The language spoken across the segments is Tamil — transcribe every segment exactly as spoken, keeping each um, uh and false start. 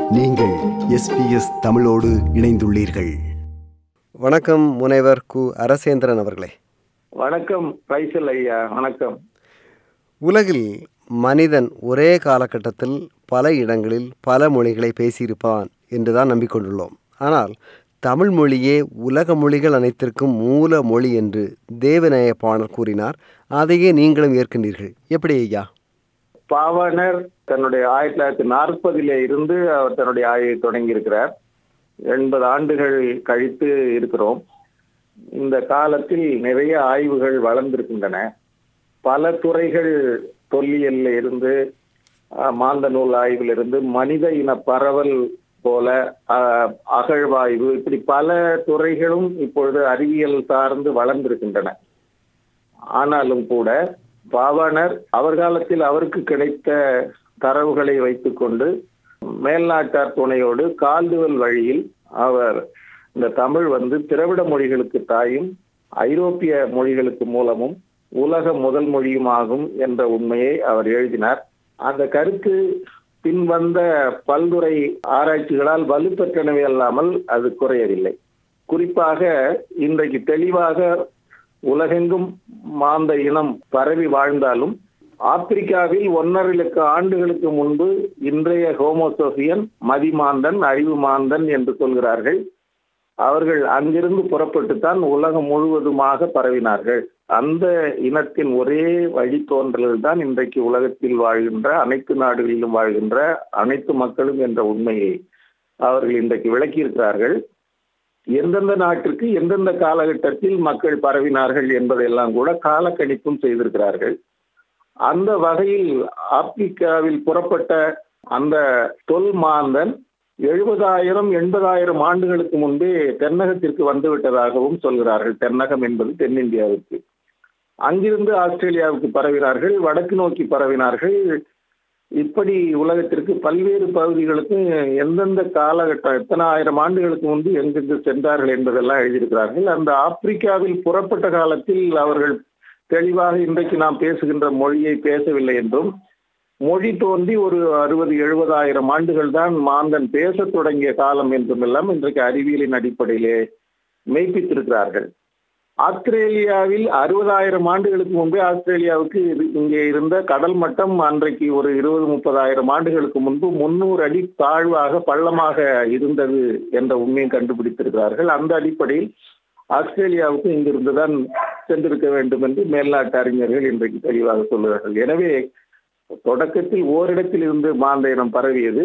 நீங்கள் எஸ்பிஎஸ் தமிழோடு இணைந்துள்ளீர்கள். வணக்கம் முனைவர் கு அரசேந்திரன் அவர்களே. வணக்கம் பைசல் ஐயா. வணக்கம். உலகில் மனிதன் ஒரே காலகட்டத்தில் பல இடங்களில் பல மொழிகளை பேசியிருப்பான் என்றுதான் நம்பிக்கொண்டுள்ளோம். ஆனால் தமிழ் மொழியே உலக மொழிகள் அனைத்திற்கும் மூல மொழி என்று தேவநேயப்பாணர் கூறினார். அதையே நீங்களும் ஏற்கின்றீர்கள். எப்படி ஐயா? பாவாணர் தன்னுடைய ஆயிரத்தி தொள்ளாயிரத்தி நாற்பதிலே இருந்து அவர் தன்னுடைய ஆய்வை தொடங்கி இருக்கிறார். எண்பது ஆண்டுகள் கழித்து இருக்கிறோம். இந்த காலத்தில் நிறைய ஆய்வுகள் வளர்ந்திருக்கின்றன. பல துறைகள், தொல்லியல்ல இருந்து மாந்த நூல் ஆய்விலிருந்து மனித இன பரவல் போல அகழ்வாய்வு, இப்படி பல துறைகளும் இப்பொழுது அறிவியல் சார்ந்து வளர்ந்திருக்கின்றன. ஆனாலும் கூட பாவாணர் அவர் காலத்தில் அவருக்கு கிடைத்த தரவுகளை வைத்துக்கொண்டு மேல்நாட்டார் துணையோடு கால்டுவெல் வழியில் அவர் இந்த தமிழ் வந்து திராவிட மொழிகளுக்கு தாயும் ஐரோப்பிய மொழிகளுக்கு மூலமும் உலக முதல் மொழியுமாகும் என்ற உண்மையை அவர் எழுதினார். அந்த கருத்து பின்வந்த பல்துறை ஆராய்ச்சிகளால் வலுப்பெற்றனவே அல்லாமல் அது குறையவில்லை. குறிப்பாக இன்றைக்கு தெளிவாக உலகெங்கும் மாந்த இனம் பரவி வாழ்ந்தாலும் ஆப்பிரிக்காவில் ஒன்றரை லட்சம் ஆண்டுகளுக்கு முன்பு இன்றைய ஹோமோசோபியன் மதிமாந்தன், அறிவு மாந்தன் என்று சொல்கிறார்கள். அவர்கள் அங்கிருந்து புறப்பட்டுத்தான் உலகம் முழுவதுமாக பரவினார்கள். அந்த இனத்தின் ஒரே வழித்தோன்றல்கள் தான் இன்றைக்கு உலகத்தில் வாழ்கின்ற அனைத்து நாடுகளிலும் வாழ்கின்ற அனைத்து மக்களும் என்ற உண்மையை அவர்கள் இன்றைக்கு விளக்கியிருக்கிறார்கள். எந்தெந்த நாட்டிற்கு எந்தெந்த காலகட்டத்தில் மக்கள் பரவினார்கள் என்பதையெல்லாம் கூட காலக்கணிப்பும் செய்திருக்கிறார்கள். அந்த வகையில் ஆப்பிரிக்காவில் புறப்பட்ட அந்த தொல் மாந்தன் எழுபதாயிரம் எண்பதாயிரம் ஆண்டுகளுக்கு முன்பே தென்னகத்திற்கு வந்துவிட்டதாகவும் சொல்கிறார்கள். தென்னகம் என்பது தென்னிந்தியாவுக்கு. அங்கிருந்து ஆஸ்திரேலியாவுக்கு பரவினார்கள், வடக்கு நோக்கி பரவினார்கள். இப்படி உலகத்திற்கு பல்வேறு பகுதிகளுக்கு எந்தெந்த காலகட்டம், எத்தனை ஆயிரம் ஆண்டுகளுக்கு முன்பு எங்கெங்கு சென்றார்கள் என்பதெல்லாம் எழுதியிருக்கிறார்கள். அந்த ஆப்பிரிக்காவில் புறப்பட்ட காலத்தில் அவர்கள் தெளிவாக இன்றைக்கு நாம் பேசுகின்ற மொழியை பேசவில்லை என்றும், மொழி தோன்றி ஒரு அறுபது எழுபதாயிரம் ஆண்டுகள் தான் மாந்தன் பேசத் தொடங்கிய காலம் என்றும் எல்லாம் இன்றைக்கு அறிவியலின் அடிப்படையிலே மெய்ப்பித்திருக்கிறார்கள். ஆஸ்திரேலியாவில் அறுபதாயிரம் ஆண்டுகளுக்கு முன்பே ஆஸ்திரேலியாவுக்கு இங்கே இருந்த கடல் மட்டம் அன்றைக்கு ஒரு இருபது முப்பதாயிரம் ஆண்டுகளுக்கு முன்பு முன்னூறு அடி தாழ்வாக பள்ளமாக இருந்தது என்ற உண்மையை கண்டுபிடித்திருக்கிறார்கள். அந்த அடிப்படையில் ஆஸ்திரேலியாவுக்கு இங்கிருந்துதான் சென்றிருக்க வேண்டும் என்று மேல்நாட்டு அறிஞர்கள் இன்றைக்கு தெளிவாக சொல்லுகிறார்கள். எனவே தொடக்கத்தில் ஓரிடத்தில் இருந்து மாந்த இனம் பரவியது.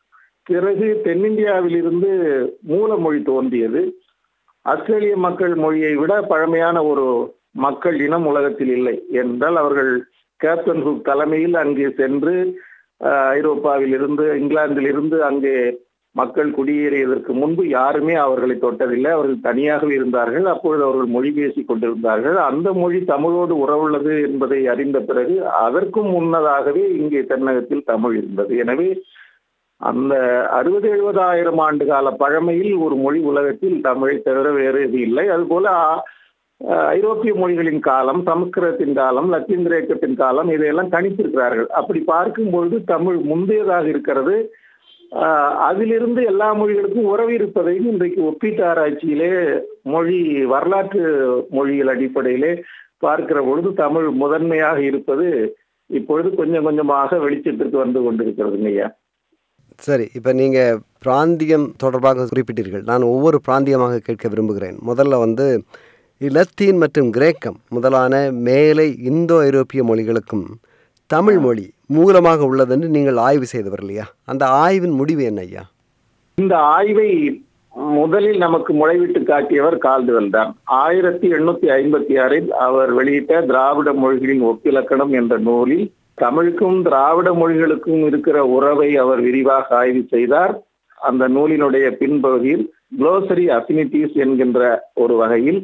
பிறகு தென்னிந்தியாவில் இருந்து மூலமொழி தோன்றியது. ஆஸ்திரேலிய மக்கள் மொழியை விட பழமையான ஒரு மக்கள் இனம் உலகத்தில் இல்லை என்றால் அவர்கள் கேப்டன் ஹுக் தலைமையில் அங்கே சென்று ஐரோப்பாவில் இருந்து இங்கிலாந்தில் இருந்து அங்கே மக்கள் குடியேறியதற்கு முன்பு யாருமே அவர்களை தொட்டதில்லை. அவர்கள் தனியாகவே இருந்தார்கள். அப்பொழுது அவர்கள் மொழி பேசிக் கொண்டிருந்தார்கள். அந்த மொழி தமிழோடு உறவுள்ளது என்பதை அறிந்த பிறகு அதற்கும் முன்னதாகவே இங்கே தென்னகத்தில் தமிழ் இருந்தது. எனவே அந்த அறுபது எழுபதாயிரம் ஆண்டு கால பழமையில் ஒரு மொழி உலகத்தில் தமிழை தவிர வேறு எது இல்லை. அதுபோல ஐரோப்பிய மொழிகளின் காலம், சமஸ்கிருதத்தின் காலம், லத்தீன் கிரேக்கத்தின் காலம், இதையெல்லாம் கணித்திருக்கிறார்கள். அப்படி பார்க்கும்பொழுது தமிழ் முந்தையதாக இருக்கிறது. அதிலிருந்து எல்லா மொழிகளுக்கும் உறவு இருப்பதையும் இன்றைக்கு ஒப்பீட்டு ஆராய்ச்சியிலே மொழி வரலாற்று மொழிகள் அடிப்படையிலே பார்க்கிற பொழுது தமிழ் முதன்மையாக இருப்பது இப்பொழுது கொஞ்சம் கொஞ்சமாக வெளிச்சத்திற்கு வந்து கொண்டிருக்கிறது ஐயா. சரி, இப்போ நீங்கள் பிராந்தியம் தொடர்பாக குறிப்பிட்டீர்கள். நான் ஒவ்வொரு பிராந்தியமாக கேட்க விரும்புகிறேன். முதல்ல வந்து லத்தீன் மற்றும் கிரேக்கம் முதலான மேலை இந்தோ ஐரோப்பிய மொழிகளுக்கும் தமிழ் மொழி மூலமாக உள்ளது என்று நீங்கள் ஆய்வு செய்தவர் இல்லையா? அந்த ஆய்வின் முடிவு என்ன ஐயா? இந்த ஆய்வை முதலில் நமக்கு முளைவிட்டு காட்டியவர் கால்டுவெல் தான். ஆயிரத்தி எண்ணூத்தி ஐம்பத்தி ஆறில் அவர் வெளியிட்ட திராவிட மொழிகளின் ஒப்பிலக்கணம் என்ற நூலில் தமிழுக்கும் திராவிட மொழிகளுக்கும் இருக்கிற உறவை அவர் விரிவாக ஆய்வு செய்தார். அந்த நூலினுடைய பின்பகுதியில் குளோசரி அஃபினிட்டிஸ் என்கின்ற ஒரு வகையில்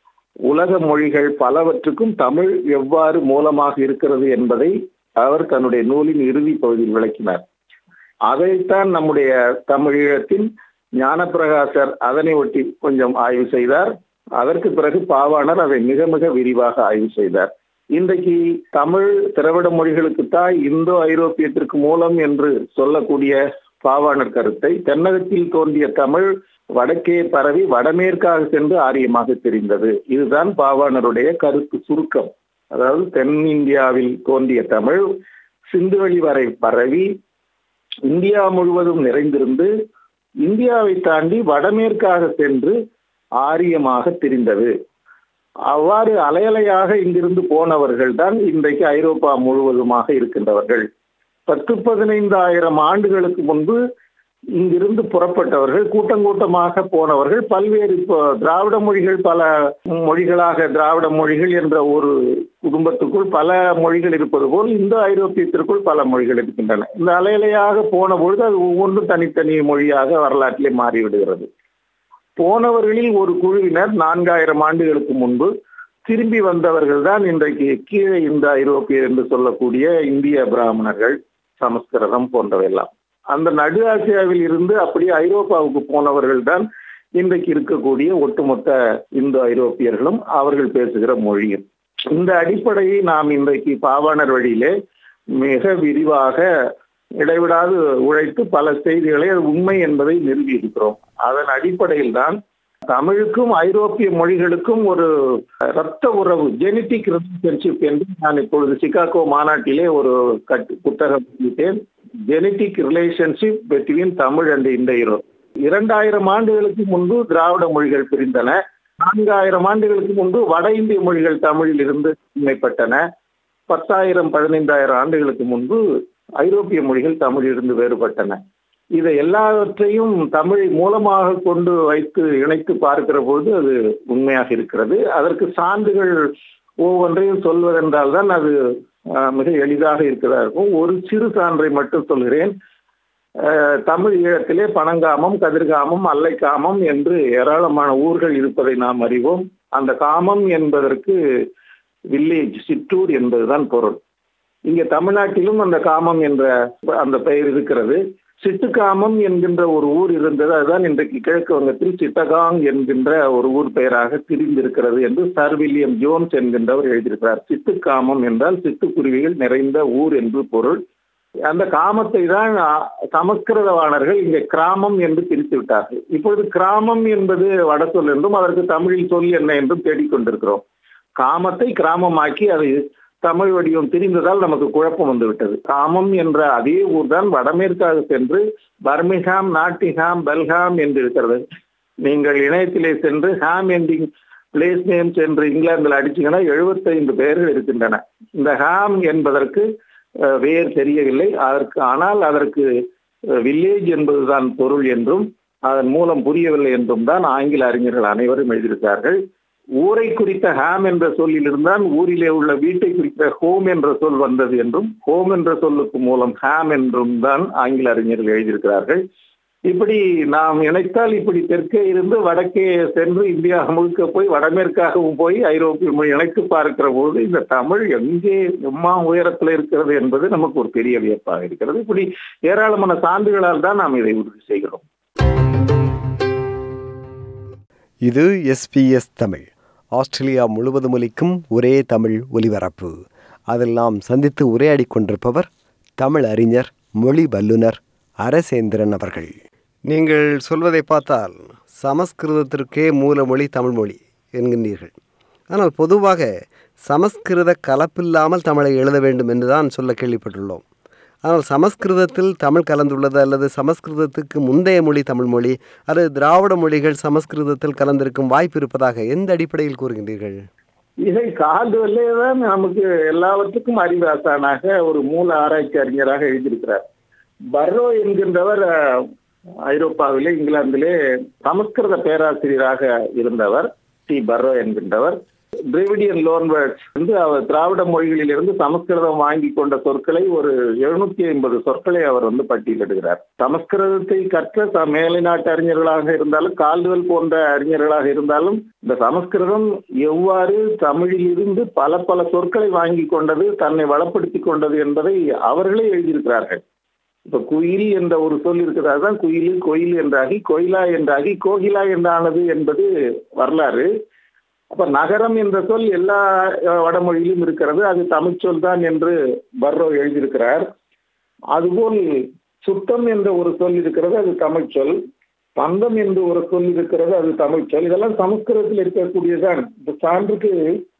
உலக மொழிகள் பலவற்றுக்கும் தமிழ் எவ்வாறு மூலமாக இருக்கிறது என்பதை அவர் தன்னுடைய நூலின் இறுதி பகுதியில் விளக்கினார். அதைத்தான் நம்முடைய தமிழீழத்தின் ஞானப்பிரகாசர் அதனை ஒட்டி கொஞ்சம் ஆய்வு செய்தார். அதற்கு பிறகு பாவாணர் அதை மிக மிக விரிவாக ஆய்வு செய்தார். இன்றைக்கு தமிழ் திராவிட மொழிகளுக்கு தாய் இந்தோ ஐரோப்பியத்திற்கு மூலம் என்று சொல்லக்கூடிய பாவாணர் கருத்தை, தென்னகத்தில் தோன்றிய தமிழ் வடக்கே பரவி வடமேற்காக சென்று ஆரியமாக தெரிந்தது. இதுதான் பாவாணருடைய கருத்து சுருக்கம். அதாவது தென்னிந்தியாவில் தோன்றிய தமிழ் சிந்துவெளி வரை பரவி இந்தியா முழுவதும் நிறைந்திருந்து இந்தியாவை தாண்டி வடமேற்காக சென்று ஆரியமாக தெரிந்தது. அவ்வாறு அலையலையாக இங்கிருந்து போனவர்கள் தான் இன்றைக்கு ஐரோப்பா முழுவதுமாக இருக்கின்றவர்கள். பத்து பதினைந்தாயிரம் ஆண்டுகளுக்கு முன்பு இங்கிருந்து புறப்பட்டவர்கள், கூட்டம் கூட்டமாக போனவர்கள், பல்வேறு திராவிட மொழிகள் பல மொழிகளாக, திராவிட மொழிகள் என்ற ஒரு குடும்பத்துக்குள் பல மொழிகள் இருப்பது போல் இந்த ஐரோப்பியத்திற்குள் பல மொழிகள் இருக்கின்றன. இந்த அலையலையாக போன பொழுது அது ஒவ்வொன்றும் தனித்தனி மொழியாக வரலாற்றிலே மாறிவிடுகிறது. போனவர்களில் ஒரு குழுவினர் நான்காயிரம் ஆண்டுகளுக்கு முன்பு திரும்பி வந்தவர்கள் தான் இன்றைக்கு கீழே இந்த ஐரோப்பியர் என்று சொல்லக்கூடிய இந்திய பிராமணர்கள், சமஸ்கிருதம் போன்றவையெல்லாம். அந்த நடு ஆசியாவில் இருந்து அப்படியே ஐரோப்பாவுக்கு போனவர்கள் தான் இன்றைக்கு இருக்கக்கூடிய ஒட்டுமொத்த இந்தோ ஐரோப்பியர்களும் அவர்கள் பேசுகிற மொழியும். இந்த அடிப்படையை நாம் இன்றைக்கு பாவாணர் வழியிலே மிக விரிவாக இடைவிடாது உழைத்து பல செய்திகளை அது உண்மை என்பதை நிறுவி இருக்கிறோம். அதன் அடிப்படையில் தான் தமிழுக்கும் ஐரோப்பிய மொழிகளுக்கும் ஒரு இரத்த உறவு, ஜெனட்டிக் ரிலேஷன்ஷிப் என்று நான் இப்பொழுது சிகாகோ மாநாட்டிலே ஒரு கட்டு புத்தகம் எழுதிட்டேன். Genetic relationship between Tamil and Indo. இரண்டாயிரம் ஆண்டுகளுக்கு முன்பு திராவிட மொழிகள் பிரிந்தன. நான்காயிரம் ஆண்டுகளுக்கு முன்பு வட இந்திய மொழிகள் தமிழில் இருந்து உண்மைப்பட்டன. பத்தாயிரம் பதினைந்தாயிரம் ஆண்டுகளுக்கு முன்பு ஐரோப்பிய மொழிகள் தமிழிலிருந்து வேறுபட்டன. இதை எல்லாவற்றையும் தமிழை மூலமாக கொண்டு வைத்து இணைத்து பார்க்கிற பொழுது அது உண்மையாக இருக்கிறது. அதற்கு சான்றுகள் ஒவ்வொன்றையும் சொல்வதென்றால் தான் அது மிக எளிதாக இருக்கிறதா இருக்கும். ஒரு சிறு சான்றை மட்டும் சொல்கிறேன். தமிழ் ஈழத்திலே பனங்காமம், கதிர்காமம், அல்லைக்காமம் என்று ஏராளமான ஊர்கள் இருப்பதை நாம் அறிவோம். அந்த காமம் என்பதற்கு வில்லேஜ், சிற்றூர் என்பதுதான் பொருள். இங்கே தமிழ்நாட்டிலும் அந்த காமம் என்ற அந்த பெயர் இருக்கிறது. சிட்டுக்காமம் என்கின்ற ஒரு ஊர் இருந்தது. அதுதான் இன்றைக்கு கிழக்கு வங்கத்தில் சிட்டகாங் என்கின்ற ஒரு ஊர் பெயராக திரிந்திருக்கிறது என்று சர் வில்லியம் ஜோன்ஸ் என்கின்றவர் எழுதியிருக்கிறார். சிட்டுக்காமம் என்றால் சிட்டுக்குருவிகள் நிறைந்த ஊர் என்று பொருள். அந்த காமத்தை தான் சமஸ்கிருதவாணர்கள் இங்கே கிராமம் என்று பிரித்து விட்டார்கள். இப்பொழுது கிராமம் என்பது வட சொல் என்றும் அதற்கு தமிழில் சொல் என்ன என்றும் தேடிக்கொண்டிருக்கிறோம். காமத்தை கிராமமாக்கி அதை தமிழ் வடிவம் தெரிந்ததால் நமக்கு குழப்பம் வந்துவிட்டது. காமம் என்ற அதே ஊர் தான் வடமேற்காக சென்று பர்மிங்ஹாம், நாட்டிங்ஹாம், பெல்ஹாம் என்று இருக்கிறது. நீங்கள் இணையத்திலே சென்று ஹாம் என்டிங் பிளேஸ் நேம்ஸ் என்று இங்கிலாந்தில் அடிச்சீங்கன்னா எழுபத்தைந்து பெயர்கள் இருக்கின்றன. இந்த ஹாம் என்பதற்கு வேர் தெரியவில்லை அதற்கு, ஆனால் அதற்கு வில்லேஜ் என்பதுதான் பொருள் என்றும் அதன் மூலம் புரியவில்லை என்றும் தான் ஆங்கில அறிஞர்கள் அனைவரும் எழுதியிருக்கிறார்கள். ஊரை குறித்த ஹாம் என்ற சொல்லில் இருந்தால் ஊரிலே உள்ள வீட்டை குறித்த ஹோம் என்ற சொல் வந்தது என்றும், ஹோம் என்ற சொல்லுக்கு மூலம் ஹாம் என்றும் தான் ஆங்கில அறிஞர்கள் எழுதியிருக்கிறார்கள். இப்படி நாம் இணைத்தால் இப்படி தெற்கே இருந்து வடக்கே சென்று இந்தியா முழுக்க போய் வடமேற்காகவும் போய் ஐரோப்பிய மொழி இணைத்து பார்க்கிற போது இந்த தமிழ் எங்கே எம்மா உயரத்தில் இருக்கிறது என்பது நமக்கு ஒரு பெரிய வியப்பாக இருக்கிறது. இப்படி ஏராளமான சான்றுகளால் தான் நாம் இதை உறுதி செய்கிறோம். இது எஸ்பிஎஸ் தமிழ், ஆஸ்திரேலியா முழுவதும் ஒலிக்கும் ஒரே தமிழ் ஒலிபரப்பு. அதில் நாம் சந்தித்து உரையாடி கொண்டிருப்பவர் தமிழ் அறிஞர், மொழி வல்லுனர் அரசேந்திரன் அவர்கள். நீங்கள் சொல்வதை பார்த்தால் சமஸ்கிருதத்திற்கே மூலமொழி தமிழ்மொழி என்கின்றீர்கள். ஆனால் பொதுவாக சமஸ்கிருத கலப்பில்லாமல் தமிழை எழுத வேண்டும் என்றுதான் சொல்ல கேள்விப்பட்டுள்ளோம். ஆனால் சமஸ்கிருதத்தில் தமிழ் கலந்துள்ளது அல்லது சமஸ்கிருதத்துக்கு முந்தைய மொழி தமிழ்மொழி அல்லது திராவிட மொழிகள் சமஸ்கிருதத்தில் கலந்திருக்கும் வாய்ப்பு இருப்பதாக எந்த அடிப்படையில் கூறுகின்றீர்கள்? இதை கால்டுவெல்லே தான் நமக்கு எல்லாவற்றுக்கும் அறிவாசானாக ஒரு மூல ஆராய்ச்சி அறிஞராக எழுதியிருக்கிறார். பர்ரோ என்கின்றவர் ஐரோப்பாவிலே இங்கிலாந்திலே சமஸ்கிருத பேராசிரியராக இருந்தவர். டி பர்ரோ என்கின்றவர் டிராவிடியன் லோன்வேர்ட்ஸ் வந்து அவர் திராவிட மொழிகளிலிருந்து சமஸ்கிருதம் வாங்கி கொண்ட சொற்களை ஒரு எழுநூத்தி ஐம்பது சொற்களை அவர் வந்து பட்டியலிடுகிறார். சமஸ்கிருதத்தை கற்ற மேலை நாட்டு அறிஞர்களாக இருந்தாலும் கால்டுவெல் போன்ற அறிஞர்களாக இருந்தாலும் இந்த சமஸ்கிருதம் எவ்வாறு தமிழிலிருந்து பல பல சொற்களை வாங்கி கொண்டது, தன்னை வளப்படுத்தி கொண்டது என்பதை அவர்களே எழுதியிருக்கிறார்கள். இப்ப குயில் என்ற ஒரு சொல் இருக்கிறது, அதுதான் குயில் கோயில் என்றாகி கோயிலா என்றாகி கோகிலா என்றானது என்பது வரலாறு. அப்ப நகரம் என்ற சொல் எல்லா வடமொழியிலும் இருக்கிறது, அது தமிழ் சொல் தான் என்று பர்ரோ எழுதியிருக்கிறார். அதுபோல் சுத்தம் என்ற ஒரு சொல் இருக்கிறது, அது தமிழ் சொல். பந்தம் என்று ஒரு சொல் இருக்கிறது, அது தமிழ் சொல். இதெல்லாம் சமஸ்கிருதத்தில் இருக்கக்கூடியதான். இந்த சான்றுக்கு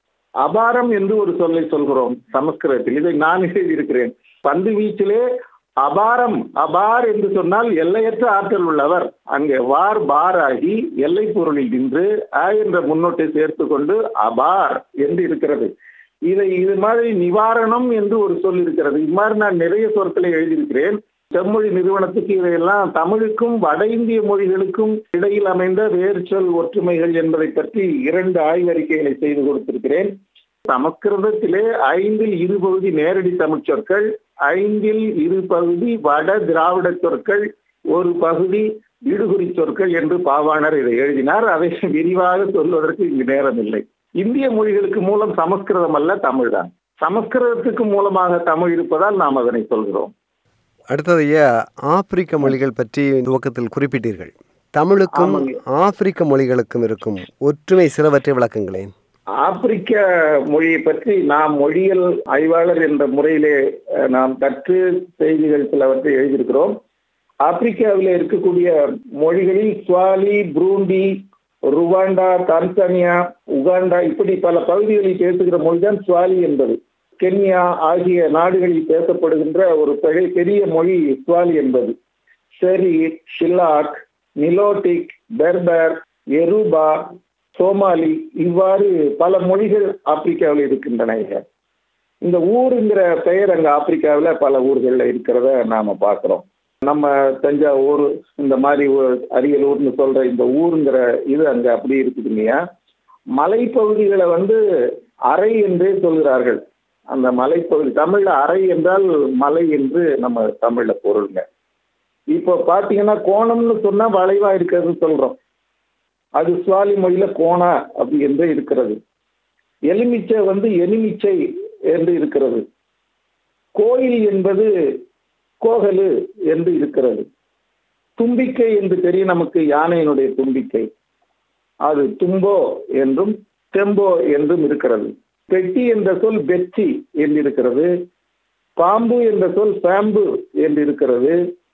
அபாரம் என்று ஒரு சொல்லை சொல்கிறோம் சமஸ்கிருதத்தில். இதை நான் எழுதியிருக்கிறேன். பந்து வீச்சிலே அபாரம், அபார் என்று சொன்னால் எல்லையற்ற ஆற்றல் உள்ளவர். அங்கே வார் பார் ஆகி எல்லை பொருளில் நின்று அ என்ற முன்னோட்டை சேர்த்து கொண்டு அபார் என்று இருக்கிறது. இதை இது மாதிரி நிவாரணம் என்று ஒரு சொல் இருக்கிறது. இது மாதிரி நான் நிறைய சொற்களை எழுதியிருக்கிறேன். செம்மொழி நிறுவனத்துக்கு இதையெல்லாம் தமிழுக்கும் வட இந்திய மொழிகளுக்கும் இடையில் அமைந்த வேறு சொல் ஒற்றுமைகள் என்பதை பற்றி இரண்டு ஆய்வறிக்கைகளை செய்து கொடுத்திருக்கிறேன். சமஸ்கிருதத்திலே ஐந்தில் இரு பகுதி நேரடி தமிழ் சொற்கள், ஐந்தில் இரு பகுதி வட திராவிட சொற்கள், ஒரு பகுதி விடுகுறி சொற்கள் என்று பாவாணர் இதை எழுதினார். அதை விரிவாக சொல்வதற்கு இங்கு நேரம் இல்லை. இந்திய மொழிகளுக்கு மூலம் சமஸ்கிருதம் அல்ல, தமிழ் தான். சமஸ்கிருதத்துக்கு மூலமாக தமிழ் இருப்பதால் நாம் அதனை சொல்கிறோம். அடுத்தது ஆப்பிரிக்க மொழிகள் பற்றி துவக்கத்தில் குறிப்பிட்டீர்கள். தமிழுக்கும் ஆப்பிரிக்க மொழிகளுக்கும் இருக்கும் ஒற்றுமை சிலவற்றை விளக்குங்களேன். ஆப்பிரிக்க மொழியை பற்றி நாம் மொழியியல் ஆய்வாளர் என்ற முறையிலே நாம் கற்று செய்திகள் சிலவற்றை எழுதியிருக்கிறோம். ஆப்பிரிக்காவில் இருக்கக்கூடிய மொழிகளில் Swahili, Burundi, Rwanda, Tanzania, Uganda இப்படி பல பகுதிகளில் பேசுகிற மொழிதான் ஸ்வாலி என்பது. கென்யா ஆகிய நாடுகளில் பேசப்படுகின்ற ஒரு பெரிய மொழி ஸ்வாலி என்பது. செரி, ஷில்லாக், நிலோட்டிக், பெர்பர், எருபா, சோமாலி இவ்வாறு பல மொழிகள் ஆப்பிரிக்காவில் இருக்கின்றன. இந்த ஊருங்கிற பெயர் அங்க ஆப்பிரிக்காவில் பல ஊர்கள்ல இருக்கிறத நாம பார்க்கிறோம். நம்ம தஞ்சாவூர் இந்த மாதிரி அரியலூர்னு சொல்ற இந்த ஊருங்கிற இது அங்க அப்படி இருக்குது இல்லையா. மலைப்பகுதிகளை வந்து அறை என்றே சொல்கிறார்கள். அந்த மலைப்பகுதி தமிழ்ல அறை என்றால் மலை என்று நம்ம தமிழ்ல பொருளுங்க. இப்போ பாத்தீங்கன்னா கோணம்னு சொன்னா வளைவா இருக்கிறதுன்னு சொல்றோம். அது சுவாலி மொழியில கோணா அப்படி என்று இருக்கிறது. எலுமிச்சை வந்து எலுமிச்சை என்று இருக்கிறது. கோயில் என்பது கோகலு என்று இருக்கிறது. தும்பிக்கை என்று தெரியும் நமக்கு, யானையினுடைய தும்பிக்கை, அது தும்போ என்றும் தெம்போ என்றும் இருக்கிறது. பெட்டி என்ற சொல் பெச்சி என்று இருக்கிறது. பாம்பு என்ற சொல் பாம்பு என்று இருக்கிறது.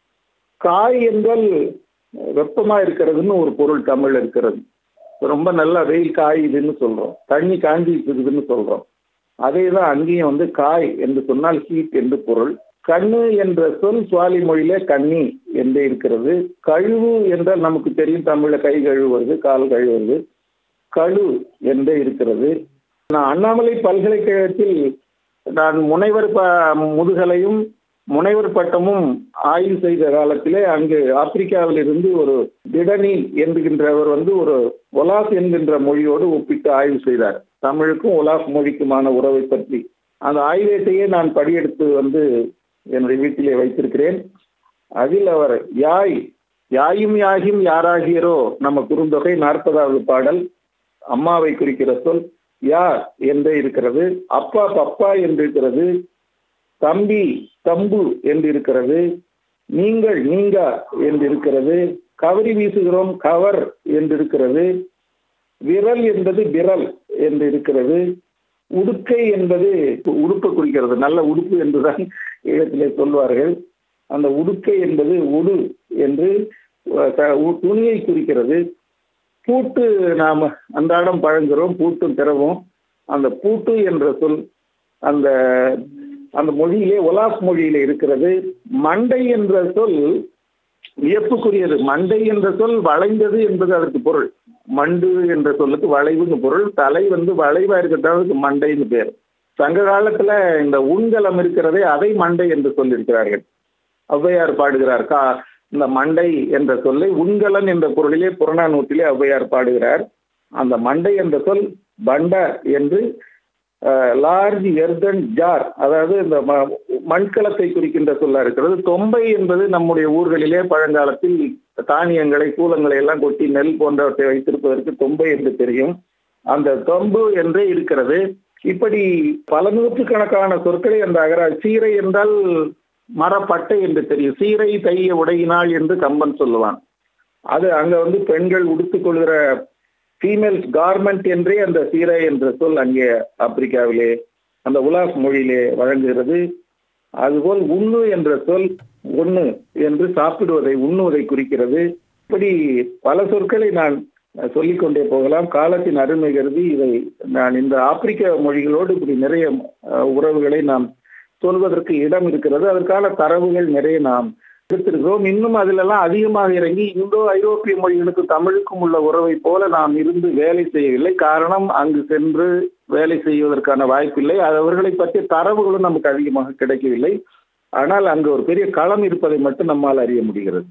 காய் என்றால் வெப்பமா இருக்கிறதுன்னு ஒரு பொருள் தமிழ் இருக்கிறது. ரொம்ப நல்லா வெயில் காயுதுன்னு சொல்றோம், தண்ணி காஞ்சிட்டு இருக்குதுன்னு சொல்றோம். அதே தான் அங்கேயும் வந்து காய் என்று சொன்னால் ஹீட் என்று பொருள். கண்ணு என்ற சொல் சுவாலி மொழியில கண்ணி என்று இருக்கிறது. கழுவு என்றால் நமக்கு தெரியும் தமிழ்ல கை கழுவுவது, கால் கழுவுவது, கழு என்றே இருக்கிறது. நான் அண்ணாமலை பல்கலைக்கழகத்தில் நான் முனைவர் ப முதுகலையும் முனைவர் பட்டமும் ஆய்வு செய்த காலத்திலே அங்கு ஆப்பிரிக்காவில் இருந்து ஒரு திடனி என்கின்றவர் வந்து ஒரு ஒலாஃப் என்கின்ற மொழியோடு ஒப்பிட்டு ஆய்வு செய்தார். தமிழுக்கும் ஒலாஃப் மொழிக்குமான உறவை பற்றி அந்த ஆய்வேட்டையே நான் படியெடுத்து வந்து என்னுடைய வீட்டிலே வைத்திருக்கிறேன். அதில் அவர் யாய் யாயும் யாகியும் யாராகியரோ நம்ம குறுந்தொகை நாற்பதாவது பாடல் அம்மாவை குறிக்கிற சொல் யார் என்றே இருக்கிறது. அப்பா பப்பா என்று இருக்கிறது. தம்பி தம்பு என்று இருக்கிறது. நீங்கள் நீங்க என்று இருக்கிறது. கவரி வீசுகிறோம் கவர் என்று இருக்கிறது. விரல் என்பது விரல் என்று இருக்கிறது. உடுக்கை என்பது உடுப்பு குறிக்கிறது, நல்ல உடுப்பு என்றுதான் இடத்திலே சொல்வார்கள். அந்த உடுக்கை என்பது உடு என்று துணியை குறிக்கிறது. பூட்டு நாம அன்றாடம் பழங்குறோம், பூட்டும் திறவும். அந்த பூட்டு என்ற சொல் அந்த அந்த மொழியிலே ஒலாஃப் மொழியிலே இருக்கிறது. மண்டை என்ற சொல் வியப்புக்குரியது. மண்டை என்ற சொல் வளைந்தது என்பது அதற்கு பொருள். மண்டு என்ற சொல்லுக்கு வளைவுன்னு பொருள். தலை வந்து வளைவா இருக்கிறதுக்கு மண்டைன்னு பேர். சங்க காலத்துல இந்த உண்கலம் இருக்கிறதே அதை மண்டை என்று சொல்லியிருக்கிறார்கள். ஔவையார் பாடுகிறார். கா இந்த மண்டை என்ற சொல்லை உண்கலன் என்ற பொருளிலே புறநானூற்றிலே ஔவையார் பாடுகிறார். அந்த மண்டை என்ற சொல் பண்ட என்று லார்ஜ் எர்தன் ஜார், அதாவது இந்த மண்கலத்தை குறிக்கின்ற சொல்லா இருக்கிறது. தொம்பை என்பது நம்முடைய ஊர்களிலே பழங்காலத்தில் தானியங்களை கூலங்களை எல்லாம் கொட்டி நெல் போன்றவற்றை வைத்திருப்பதற்கு தொம்பை என்று தெரியும். அந்த தொம்பு என்றே இருக்கிறது. இப்படி பல நூற்றுக்கணக்கான சொற்களை அந்த அகரா. சீரை என்றால் மரப்பட்டை என்று தெரியும். சீரை தைய உடையினாள் என்று கம்பன் சொல்லுவான். அது அங்க வந்து பெண்கள் உடுத்துக் கொள்கிற ஃபீமேல்ஸ் கார்மெண்ட் என்றே அந்த சீரை என்ற சொல் அங்கே ஆப்பிரிக்காவிலே அந்த உலாஃப் மொழியிலே வழங்குகிறது. அதுபோல் உண்ணு என்ற சொல் ஒண்ணு என்று சாப்பிடுவதை உண்ணுவதை குறிக்கிறது. இப்படி பல சொற்களை நான் சொல்லிக்கொண்டே போகலாம். காலத்தின் அருமை கருதி இதை நான் இந்த ஆப்பிரிக்க மொழிகளோடு இப்படி நிறைய உறவுகளை நாம் சொல்வதற்கு இடம் இருக்கிறது. அதற்கான தரவுகள் நிறைய நாம் எடுத்திருக்கிறோம். இன்னும் அதிலெல்லாம் அதிகமாக இறங்கி இந்தோ ஐரோப்பிய மொழிகளுக்கு தமிழுக்கும் உள்ள உறவை போல நாம் இருந்து வேலை செய்யவில்லை. காரணம், அங்கு சென்று வேலை செய்வதற்கான வாய்ப்பில்லை. அது அவர்களை பற்றிய தரவுகளும் நமக்கு அதிகமாக கிடைக்கவில்லை. ஆனால் அங்கு ஒரு பெரிய களம் இருப்பதை மட்டும் நம்மால் அறிய முடிகிறது.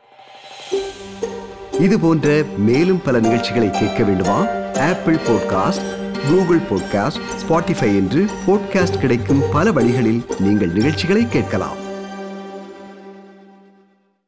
இது போன்ற மேலும் பல நிகழ்ச்சிகளை கேட்க வேண்டுமா? Apple podcast, Google podcast, Spotify என்று பாட்காஸ்ட் கிடைக்கும் பல வழிகளில் நீங்கள் நிகழ்ச்சிகளை கேட்கலாம்.